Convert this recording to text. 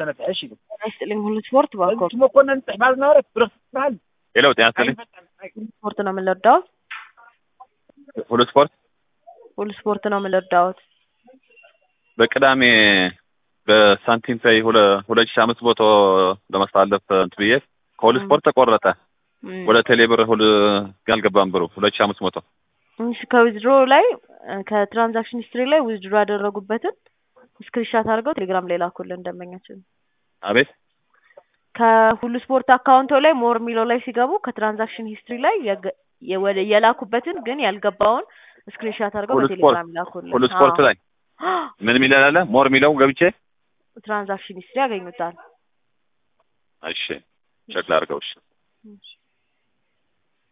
سنة عشي يسألين هو السبورت باكو ما كنا نفتح بعض نهارك برخص محل إلو تيانسلي سبورتنا من الرداوت هو السبورت سبورتنا من الرداوت በቅዳሜ በሳንቲም ፔይ 2500 ለማስተላለፍ እንትብዬ ኮል ስፖርት ተቆረጠ ወደ ቴሌብር ሁሉ ያልገባም ብሩ 2500 እሺ ከዊዝድሮ ላይ ከትራንዛክሽን ሂስትሪ ላይ ዊዝድሮ ያደረጉበትን ስክሪንሻት አድርገው ቴሌግራም ላይ ላኩልን እንደመኛችን አቤት ከሁሉ ስፖርት አካውንቶ ላይ ሞር ሚሎ ላይ ሲገቡ ከትራንዛክሽን ሂስትሪ ላይ የላኩበትን ግን ያልገባውን ስክሪንሻት አድርገው በቴሌግራም ላኩልን ሁሉ ስፖርት ላይ ምን ሚላል ሞር ሚለው ገብቼ ትራንዛክሽን ሂስትሪ ያገኙታል እሺ ቸክ ላድርገው እሺ